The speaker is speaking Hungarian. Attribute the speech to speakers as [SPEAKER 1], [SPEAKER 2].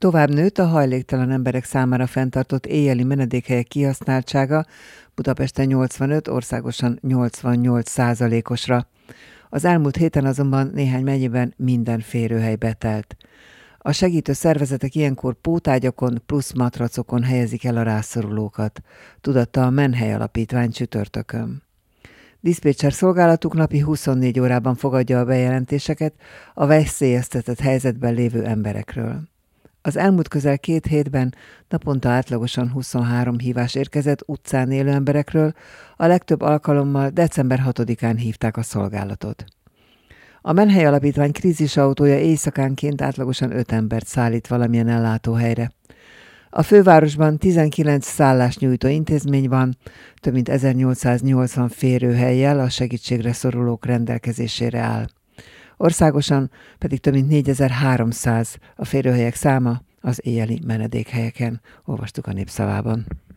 [SPEAKER 1] Tovább nőtt a hajléktalan emberek számára fenntartott éjjeli menedékhelyek kihasználtsága, Budapesten 85, országosan 88%-osra. Az elmúlt héten azonban néhány megyében minden férőhely betelt. A segítő szervezetek ilyenkor pótágyakon plusz matracokon helyezik el a rászorulókat, tudatta a Menhely Alapítvány csütörtökön. Diszpécser szolgálatuk napi 24 órában fogadja a bejelentéseket a veszélyeztetett helyzetben lévő emberekről. Az elmúlt közel 2 hétben naponta átlagosan 23 hívás érkezett utcán élő emberekről, a legtöbb alkalommal december 6-án hívták a szolgálatot. A Menhely Alapítvány krízisautója éjszakánként átlagosan 5 embert szállít valamilyen ellátóhelyre. A fővárosban 19 szállásnyújtó intézmény van, több mint 1880 férőhellyel a segítségre szorulók rendelkezésére áll. Országosan pedig több mint 4300 a férőhelyek száma az éjjeli menedékhelyeken, olvastuk a Népszavában.